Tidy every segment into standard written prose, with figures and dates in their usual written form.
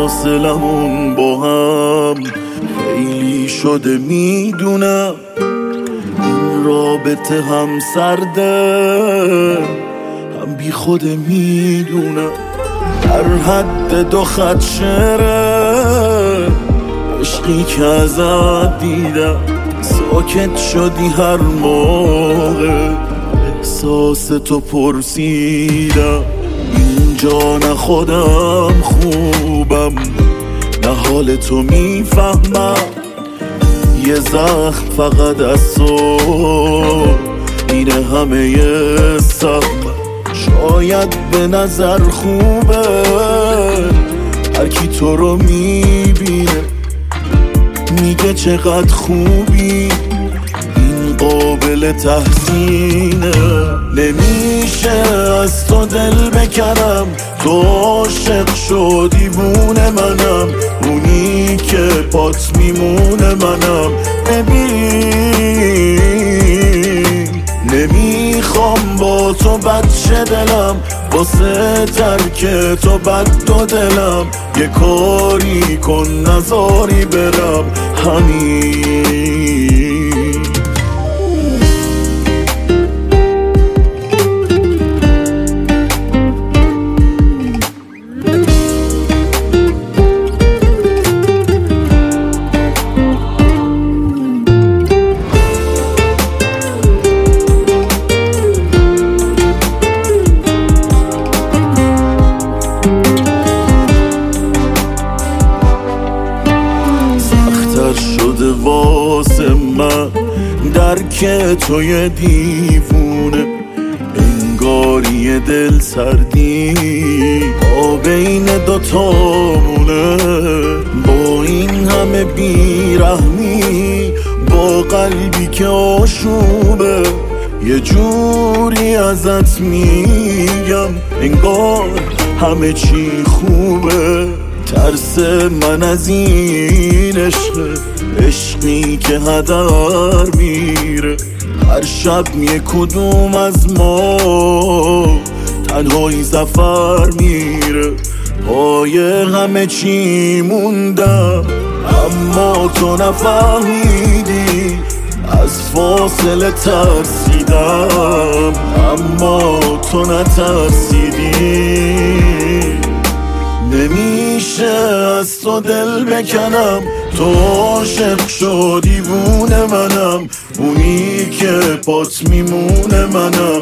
فاصلمون با هم خیلی شده، میدونم این رابطه هم سرده هم بی خوده، میدونم در حد 2 خط شعره عشقی که ازت دیدم. ساکت شدی هر موقع احساس تو پرسیدم. اینجا نه خودم خوبم نه حال تو میفهمم. یه زخم فقط از تو اینه همه سهم. شاید به نظر خوبه هر کی تو رو میبینه میگه چقدر خوبی، این قابل تحسینه. نمیشه از تو دل بکنم، تو عاشق شدی دیوونه منم، اونی که پات میمونه منم. ببین نمیخوام با تو بد شه دلم، واسه ترک تو بد 2 دلم. یه کاری کن نذاری برم، همین. شده واسه من درک توی دیوونه، انگاری دل سردی بین 2 تامونه. با این همه بیرحمی، با قلبی که آشوبه، یه جوری ازت میگم انگار همه چی خوبه. ترس من از این عشقی که هدر میره. هر شب یه کدوم از ما تنهایی سفر میره. پای همه چی موندم اما تو نفهمیدی، از فاصله ترسیدم اما تو نترسیدی. نمیشه از تو دل بکنم، تو عاشق شدی دیوونه منم، اونی که پات میمونه منم.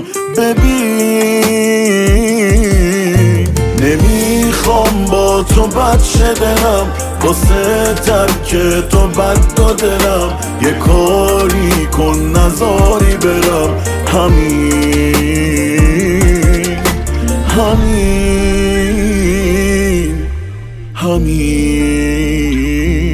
ببین نمیخوام با تو بد شه دلم، واسه ترک تو بد 2 دلم. یه کاری کن نذاری برم، همین همین همین.